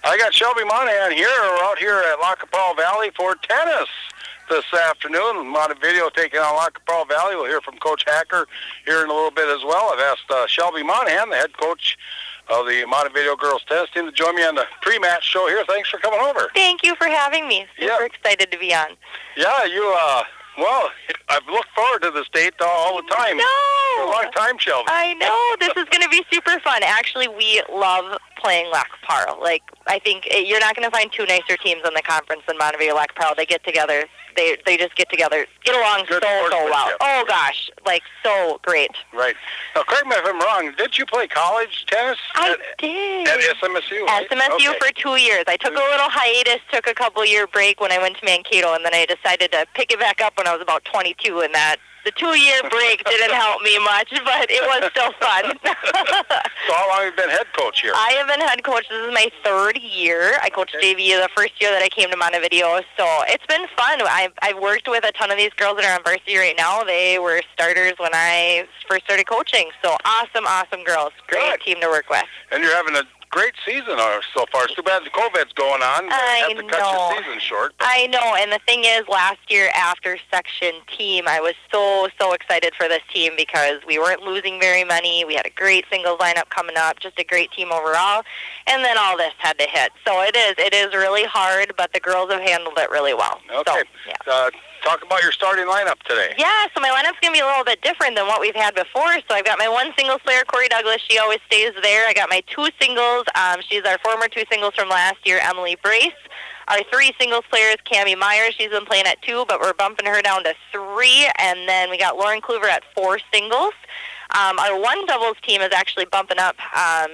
I got Shelby Monahan here. We're out here at Lac qui Parle Valley for tennis this afternoon. Montevideo taking on Lac qui Parle Valley. We'll hear from Coach Hacker here in a little bit as well. I've asked Shelby Monahan, the head coach of the Montevideo girls tennis team, to join me on the pre-match show here. Thanks for coming over. Thank you for having me. Super excited to be on. Yeah, well, I've looked forward to this date all the time. For a long time, Shelby. I know. This is going to be super fun. Actually, we love playing Lac qui Parle. Like, I think you're not going to find two nicer teams in the conference than Montevideo Lac qui Parle. They get together. They just get together, get along so well. Oh, gosh. Like, so great. Right. Now, correct me if I'm wrong. Did you play college tennis? I did. At SMSU, right? SMSU for 2 years. I took a little hiatus, took a couple-year break when I went to Mankato, and then I decided to pick it back up when I was about 22, and the 2-year break didn't help me much, but it was still fun. So how long have you been head coach here? I have been head coach. This is my 3rd year. I coached JV the first year that I came to Montevideo, so it's been fun. I've worked with a ton of these girls that are on varsity right now. They were starters when I first started coaching, so awesome girls. Great team to work with. And you're having a great season so far. It's too bad the COVID's going on. I have to cut your season short. I know, and the thing is, last year after section team, I was so excited for this team because we weren't losing very many. We had a great singles lineup coming up, just a great team overall, and then all this had to hit. So it is really hard, but the girls have handled it really well. Okay. So, talk about your starting lineup today. Yeah, so my lineup's going to be a little bit different than what we've had before. So I've got my one singles player, Corey Douglas. She always stays there. I got my 2 singles. She's our former 2 singles from last year, Emily Brace. Our 3 singles players, Cammie Meyer. She's been playing at 2, but we're bumping her down to 3. And then we got Lauren Kluver at 4 singles. Our one doubles team is actually bumping up our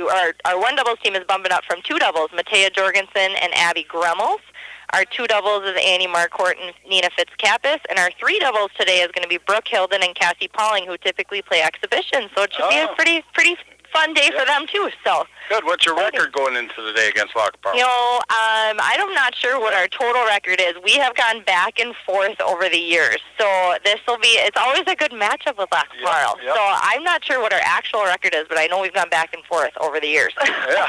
one doubles team is bumping up from 2 doubles, Matea Jorgensen and Abby Gremmels. Our 2 doubles is Annie Marcourt and Nina Fitzcapis, and our 3 doubles today is going to be Brooke Hilden and Cassie Pauling, who typically play exhibitions. So it should be a pretty fun day for them too. So good. What's your record going into the day against Lac qui Parle? I'm not sure what our total record is. We have gone back and forth over the years, so it's always a good matchup with Lac qui Parle. Yep. So I'm not sure what our actual record is, but I know we've gone back and forth over the years. Yeah.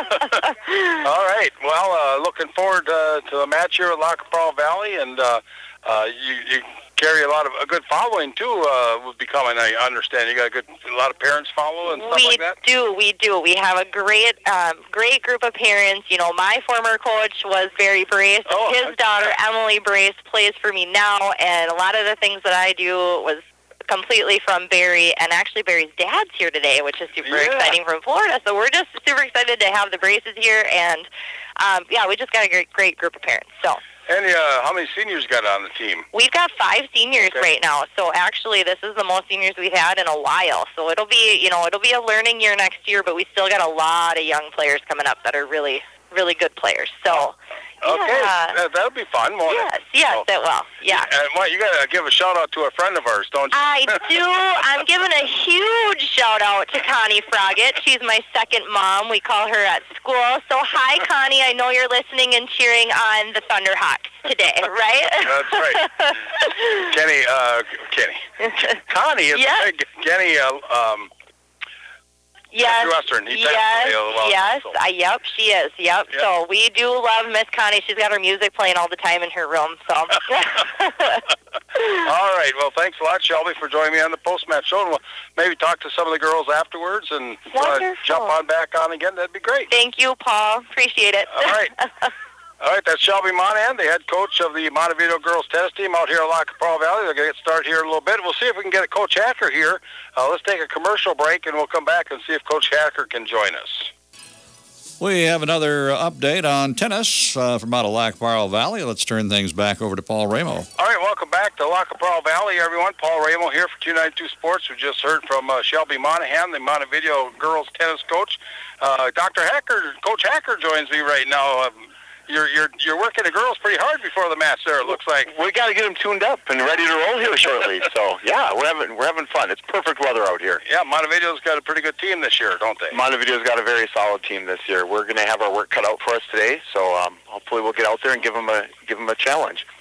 All right. Well, looking forward to the match here at Lac qui Parle Valley, and you carry a good following too. With becoming, I understand you got a lot of parents follow and stuff like that. We do. We have a great group of parents. You know, my former coach was Barry Brace. His daughter Emily Brace plays for me now, and a lot of the things that I do was completely from Barry, and actually Barry's dad's here today, which is super exciting, from Florida. So we're just super excited to have the Braces here, and we just got a great group of parents. So. And how many seniors you got on the team? We've got 5 seniors right now. So actually, this is the most seniors we've had in a while. So it'll be a learning year next year, but we still got a lot of young players coming up that are really, really good players. So. Okay, that'll be fun, won't it? Yes, it will. Yeah. And you got to give a shout out to a friend of ours, don't you? I do. I'm giving a huge shout out to Connie Froggett. She's my second mom. We call her at school. So hi, Connie. I know you're listening and cheering on the Thunderhawks today, right? That's right. Kenny. Connie is big. Kenny. Yes, Western. Yep, she is. Yep. So we do love Miss Connie. She's got her music playing all the time in her room. So. All right. Well, thanks a lot, Shelby, for joining me on the post-match show. And we'll maybe talk to some of the girls afterwards and jump on back on again. That'd be great. Thank you, Paul. Appreciate it. All right. All right, that's Shelby Monahan, the head coach of the Montevideo girls tennis team out here at Lac qui Parle Valley. They're going to get started here in a little bit. We'll see if we can get a Coach Hacker here. Let's take a commercial break, and we'll come back and see if Coach Hacker can join us. We have another update on tennis from out of Lac qui Parle Valley. Let's turn things back over to Paul Ramo. All right, welcome back to Lac qui Parle Valley, everyone. Paul Ramo here for 292 Sports. We just heard from Shelby Monahan, the Montevideo girls tennis coach. Dr. Hacker, Coach Hacker joins me right now. You're working the girls pretty hard before the match there, it looks like. We got to get them tuned up and ready to roll here shortly. So, yeah, we're having fun. It's perfect weather out here. Yeah, Montevideo's got a pretty good team this year, don't they? Montevideo's got a very solid team this year. We're going to have our work cut out for us today, so hopefully we'll get out there and give them a challenge.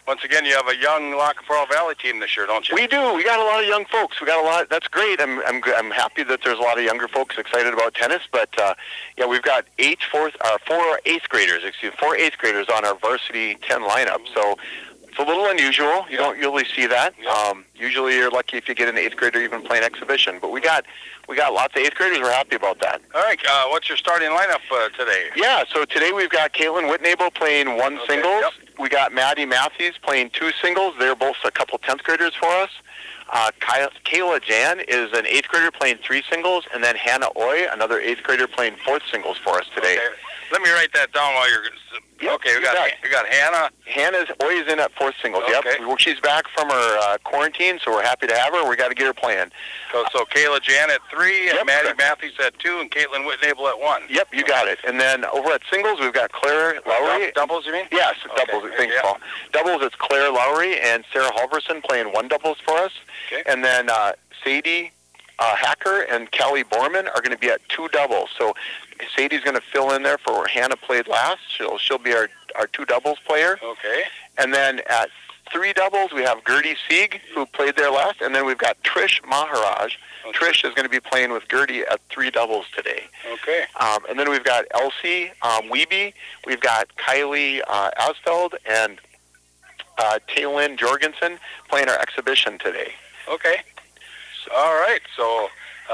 once again, you have a young Lac La Pearl Valley team this year, don't you? We do. We got a lot of young folks. We got a lot. That's great. I'm happy that there's a lot of younger folks excited about tennis. But yeah, we've got 4 eighth graders on our varsity 10 lineup. So it's a little unusual. You don't usually see that. Usually you're lucky if you get an 8th grader even playing exhibition. But we got lots of 8th graders. We're happy about that. All right. What's your starting lineup today? Yeah. So today we've got Caitlin Whitnable playing 1 singles. Yep. We got Maddie Matthews playing 2 singles. They're both a couple 10th graders for us. Kayla Jan is an 8th grader playing 3 singles, and then Hannah Oy, another 8th grader playing 4th singles for us today. Okay. Let me write that down while you're. Yep, okay, we got Hannah. Hannah's always in at 4th singles. Okay. Yep. She's back from her quarantine, so we're happy to have her. We got to get her playing. So Kayla Jan at 3, and Maddie correct. Matthews at 2, and Caitlin Whitnable at 1. Yep, you got it. And then over at singles, we've got Claire Lowry. Doubles, you mean? Yes, doubles. Thanks, Paul. Doubles, it's Claire Lowry and Sarah Halverson playing 1 doubles for us. Okay. And then Sadie Hacker and Callie Borman are going to be at 2 doubles. So Sadie's going to fill in there for where Hannah played last. She'll be our 2 doubles player. Okay. And then at 3 doubles, we have Gertie Sieg, who played there last. And then we've got Trish Maharaj. Okay. Trish is going to be playing with Gertie at 3 doubles today. Okay. And then we've got Elsie Wiebe. We've got Kylie Asfeld and Taylin Jorgensen playing our exhibition today. Okay. All right. So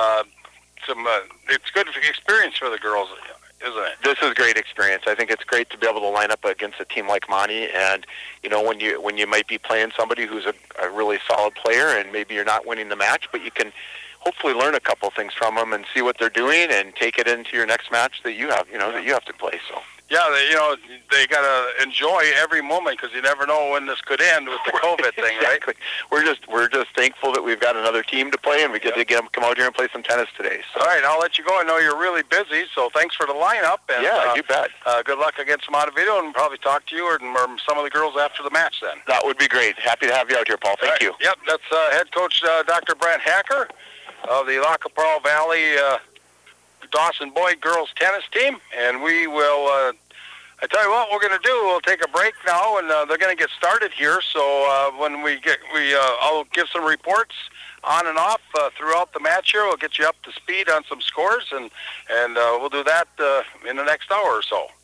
it's good experience for the girls, isn't it? This is a great experience. I think it's great to be able to line up against a team like Monty, and when you might be playing somebody who's a really solid player, and maybe you're not winning the match, but you can hopefully learn a couple things from them and see what they're doing and take it into your next match that you have to play. So. Yeah, they got to enjoy every moment because you never know when this could end with the COVID thing, right? Exactly. We're just thankful that we've got another team to play, and we get to come out here and play some tennis today. So. All right, I'll let you go. I know you're really busy, so thanks for the lineup. And, yeah, you bet. Good luck against Montevideo, and probably talk to you or some of the girls after the match then. That would be great. Happy to have you out here, Paul. Thank you. Yep, that's head coach Dr. Brent Hacker of the Lac La Pearl Valley Dawson Boyd girls tennis team, and we will. I tell you what we're going to do. We'll take a break now, and they're going to get started here. So when I'll give some reports on and off throughout the match here. We'll get you up to speed on some scores, and we'll do that in the next hour or so.